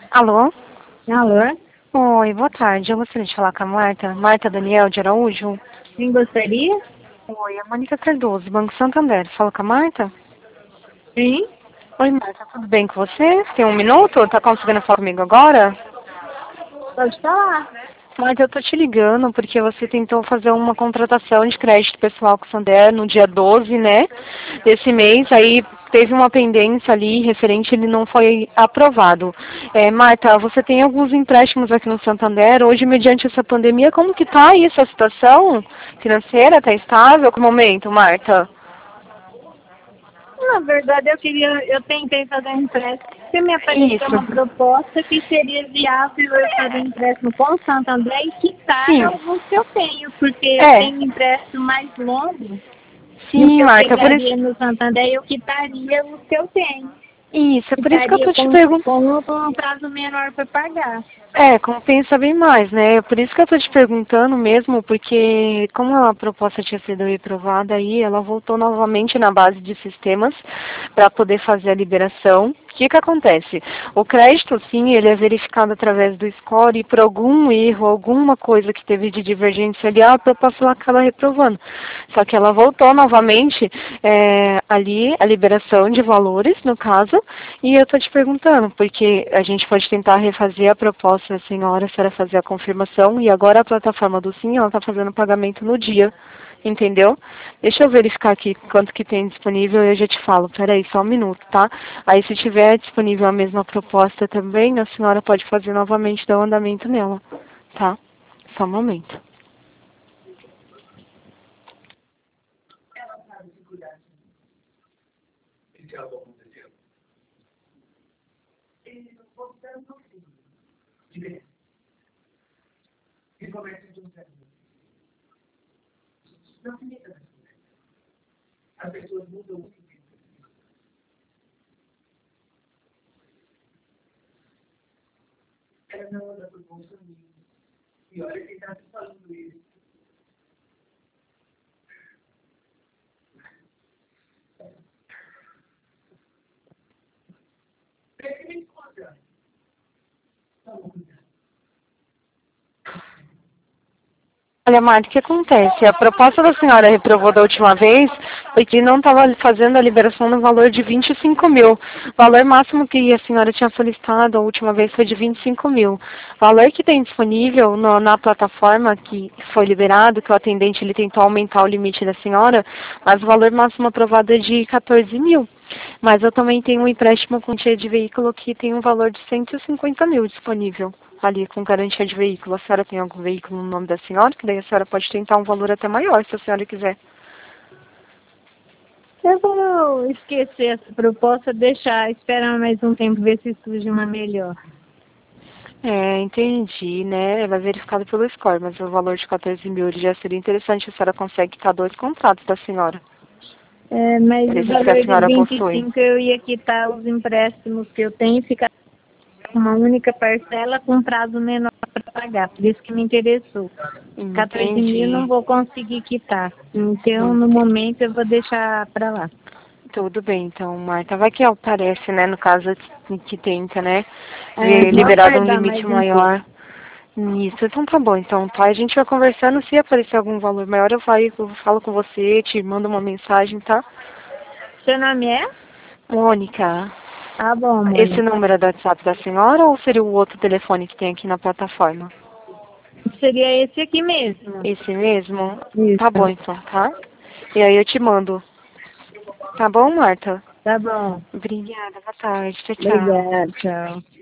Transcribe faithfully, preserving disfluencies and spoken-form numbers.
Alô? Alô? Oi, boa tarde. Eu gostaria de falar com a Marta. Marta Daniel de Araújo. Quem gostaria? Oi, a Mônica Cardoso, Banco Santander. Fala com a Marta? Sim. Oi, Marta, tudo bem com você? Tem um minuto? Tá conseguindo falar comigo agora? Pode falar. Marta, eu tô te ligando porque você tentou fazer uma contratação de crédito pessoal com o Santander no dia doze, né? Desse mês, aí teve uma pendência ali referente, ele não foi aprovado. É, Marta, você tem alguns empréstimos aqui no Santander, hoje mediante essa pandemia, como que tá aí essa situação financeira? Tá estável? Que momento, Marta? Na verdade, eu queria, eu tentei fazer um empréstimo, porque me apareceu Isso. uma proposta que seria viável eu fazer um empréstimo com o Santander e quitar Sim. alguns que eu tenho, porque eu É. tenho um empréstimo mais longo, e o Sim, que eu Marta, por isso. pegaria no Santander, eu quitaria os que eu tenho. Isso, é por isso que eu Quitaria tô te com, perguntando. com, com um prazo menor para pagar. É, compensa bem mais, né? Por isso que eu tô te perguntando mesmo, porque como a proposta tinha sido reprovada aí, ela voltou novamente na base de sistemas para poder fazer a liberação. O que que acontece? O crédito, sim, ele é verificado através do score e por algum erro, alguma coisa que teve de divergência ali, a proposta ela acaba reprovando. Só que ela voltou novamente é, ali, a liberação de valores, no caso, e eu tô te perguntando, porque a gente pode tentar refazer a proposta da senhora, se ela fazer a confirmação, e agora a plataforma do Sim, ela está fazendo o pagamento no dia, entendeu? Deixa eu verificar aqui quanto que tem disponível e eu já te falo. Peraí, só um minuto, tá? Aí se tiver disponível a mesma proposta também, a senhora pode fazer novamente, dar o andamento nela, tá? Só um momento. Olha, Marta, o que acontece? A proposta da senhora reprovou da última vez foi que não estava fazendo a liberação no valor de vinte e cinco mil. O valor máximo que a senhora tinha solicitado a última vez foi de vinte e cinco mil. O valor que tem disponível no, na plataforma que foi liberado, que o atendente ele tentou aumentar o limite da senhora, mas o valor máximo aprovado é de quatorze mil. Mas eu também tenho um empréstimo com garantia de veículo que tem um valor de cento e cinquenta mil disponível ali com garantia de veículo. A senhora tem algum veículo no nome da senhora? Que daí a senhora pode tentar um valor até maior, se a senhora quiser. Eu vou esquecer essa proposta, deixar, esperar mais um tempo, ver se surge uma melhor. É, entendi, né? Ela é verificada pelo score, mas o valor de quatorze mil ele já seria interessante. A senhora consegue quitar dois contratos da senhora. É, mas o Esses que a valor de senhora vinte e possui. cinco eu ia quitar os empréstimos que eu tenho e ficar com uma única parcela com prazo menor para pagar. Por isso que me interessou. quatorze mil não Entendi. vou conseguir quitar. Então, no Entendi. momento, eu vou deixar para lá. Tudo bem, então, Marta. Vai que aparece, né? No caso que tenta, né? É, Ver vou liberado um aguardar limite mais um pouco. maior. Isso, então tá bom. Então, tá? A gente vai conversando. Se aparecer algum valor maior, eu falo, eu falo com você, te mando uma mensagem, tá? Seu nome é? Mônica, Tá bom, esse Mônica. número é do WhatsApp da senhora ou seria o outro telefone que tem aqui na plataforma? Seria esse aqui mesmo. Esse mesmo? Tá bom, Isso. então, tá? E aí eu te mando. Tá bom, Marta? Tá bom. Obrigada, boa tarde. Tchau, tchau. Obrigada, tchau.